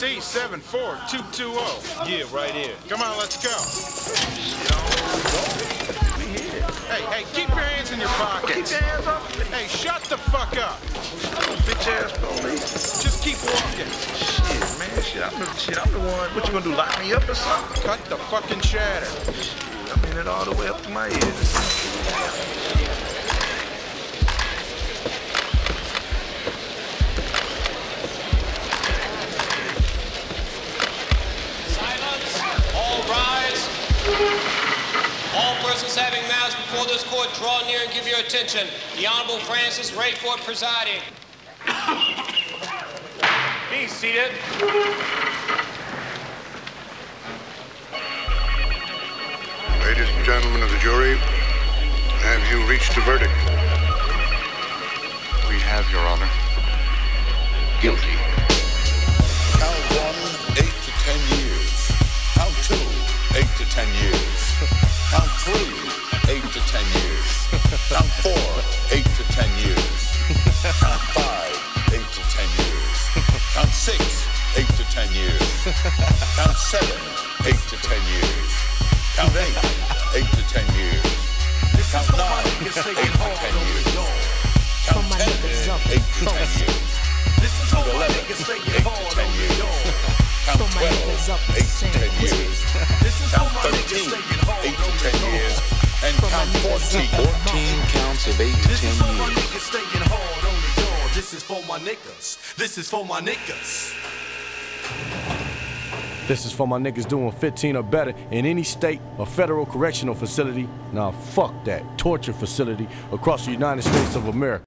C74220. Yeah, right here. Come on, let's go. Hey, keep your hands in your pockets. Keep your hands off me. Hey, shut the fuck up. Bitch ass police. Just keep walking. Shit, man. I'm the one. What you gonna do? Lock me up or something? Cut the fucking chatter. I mean it all the way up to my ears. All persons having matters before this court, draw near and give your attention. The Honorable Francis Rayford presiding. Be seated. Ladies and gentlemen of the jury, have you reached a verdict? We have, Your Honor. Guilty. Count 1, 8 to 10 years. Count 2, 8 to 10 years. Count 3, 8 to 10 years. Count 4, 8 to 10 years. Count 5, 8 to 10 years. Count 6, 8 to 10 years. Count 7, 8 to 10 years. Count 8, 8 to 10 years. Count 9, 8 to 10 years. Count 10, 8 to 10 years. Count 11, 8 to 10 years. Count 12, 8 to 10 years. Count 13, 8 to 10 years. And count 14. 14 counts of 8 to 10 years. This is for my niggas. This is for my niggas. This is for my niggas doing 15 or better in any state or federal correctional facility. Nah, fuck that. Torture facility across the United States of America.